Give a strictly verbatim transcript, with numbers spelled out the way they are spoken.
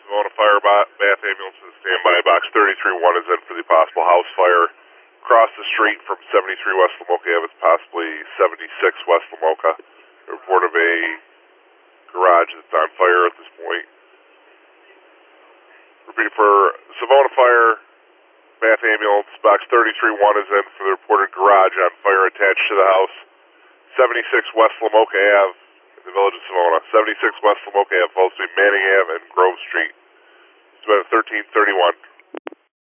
Savona Fire Bath Ambulance is standby. Box thirty-three one is in for the possible house fire. Across the street from seventy-three West Lamoka Ave, it's possibly seventy-six West Lamoka. Report of a garage that's on fire at this point. Repeat for Savona Fire Bath Ambulance, box thirty-three one is in for the reported garage on fire attached to the house. seventy-six West Lamoka Ave in the village of Savona. seventy-six West Lamoka Ave, falls between Manning Ave and Grove Street. It's about thirteen thirty-one.